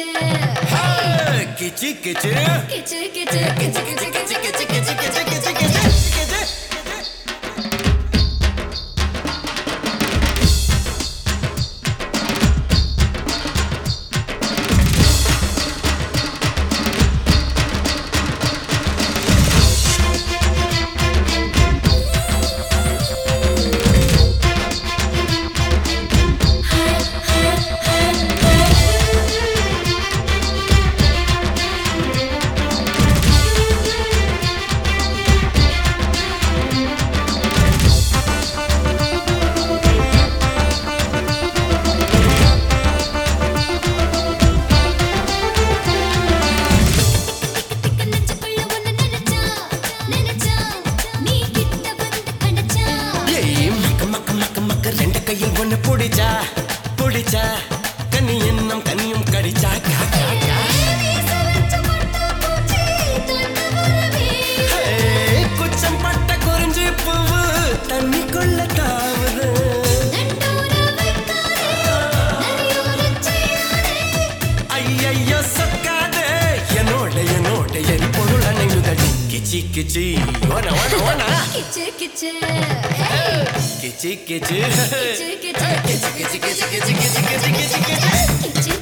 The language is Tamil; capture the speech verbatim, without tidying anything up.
கிச்சு கிச்சு கிச்சு கிச்சு கிச்சு கிச்சு கிச்சு கிச்சு கிச்சு கிச்சு கிச்சு கிச்சு புடிச்சா புடிச்சா கனி என்னம் கனியும் கடிச்சா குச்சம் பட்ட குறிஞ்சி பூவு தண்ணி கொள்ள தாவுது ஐயோ சொக்காதே என்னோட என்னோட என் பொருள் அணையுதடி கிச்சி கிச்சி ஓன ஓன ஓன கிச்சு கிச்சு கிச்சி கிச்சி கிச்சு கிச்சு கிச்சு கிச்சு கிச்சு கிச்சு கிச்சு கிச்சு கிச்சு